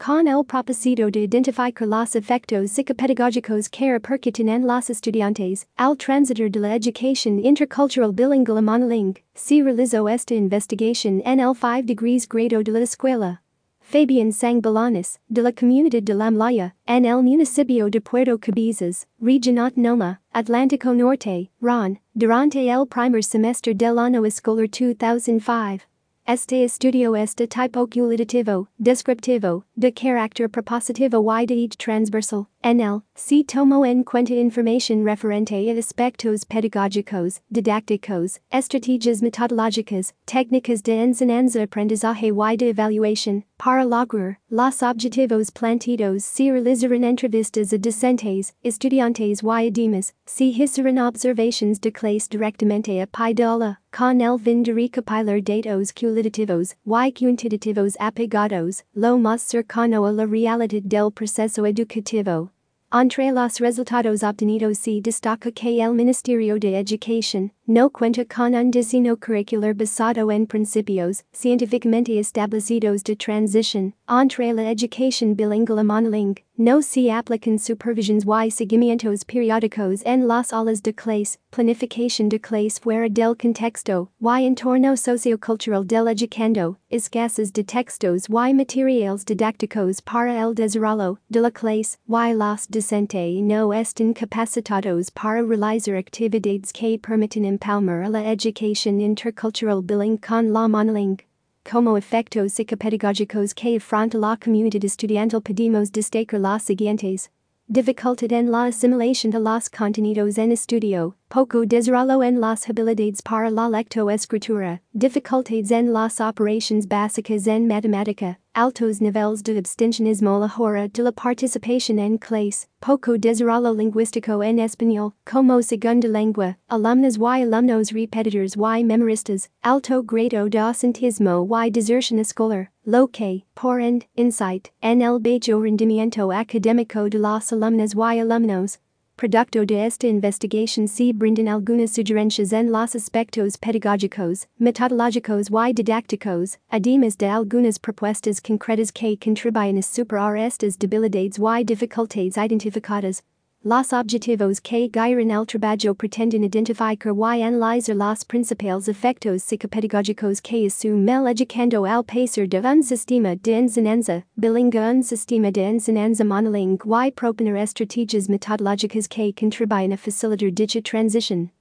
Con el propósito de identificar los efectos psicopedagógicos que repercuten en los estudiantes al transitar de la educación intercultural bilingüe a monolingue. Se realizó esta investigación en el 5 degrees grado de la escuela Fabian Sangbalanes, de la Comunidad de la Mlaya, en el municipio de Puerto Cabezas, Región Autónoma, Atlántico Norte, RON, durante el primer semestre del año escolar 2005. Este estudio es de tipo cualitativo, descriptivo, de carácter propositivo y de eje transversal. En él, se tomó en cuenta información referente a aspectos pedagógicos, didácticos, estrategias metodológicas, técnicas de enseñanza aprendizaje y de evaluación. Para lograr los objetivos planteados se realizarán entrevistas a docentes, estudiantes y además, se hicieron observaciones de clase directamente a pie de aula, con el fin de recopilar datos cualitativos y cuantitativos apegados, lo más cercano a la realidad del proceso educativo. Entre los resultados obtenidos se destaca que el Ministerio de Educación no cuenta con un diseño curricular basado en principios científicamente establecidos de transición entre la educación bilingüe y monolingue. No se aplican supervisiones y seguimientos periódicos en las aulas de clase, planificación de clase fuera del contexto y entorno sociocultural del educando, escasez de textos y materiales didácticos para el desarrollo de la clase y los docentes no están capacitados para realizar actividades que permitan empalmar a la educación intercultural bilingüe con la monolingue. Como efectos psicopedagógicos que afronta la comunidad estudiantil podemos destacar los siguientes. Dificultad en la asimilación de los contenidos en estudio, poco desarrollo en las habilidades para la lectoescritura, dificultades en las operaciones básicas en matemática, altos niveles de abstencionismo a la hora de la participación en clase, poco desarrollo lingüístico en español como segunda lengua, alumnas y alumnos repetidores y memoristas, alto grado de ausentismo y deserción escolar, lo que, por ende, incide en el bajo rendimiento académico de los alumnas y alumnos. Producto de esta investigación se brindan algunas sugerencias en los aspectos pedagógicos, metodológicos y didácticos, además de algunas propuestas concretas que contribuyen a superar estas debilidades y dificultades identificadas. Los objetivos que guían el trabajo pretenden identificar y analizar los principales efectos psicopedagógicos que asume el educando al pasar de un sistema de enseñanza bilingüe a un sistema de enseñanza monolingüe y proponer estrategias metodológicas que contribuyan a facilitar dicha transición.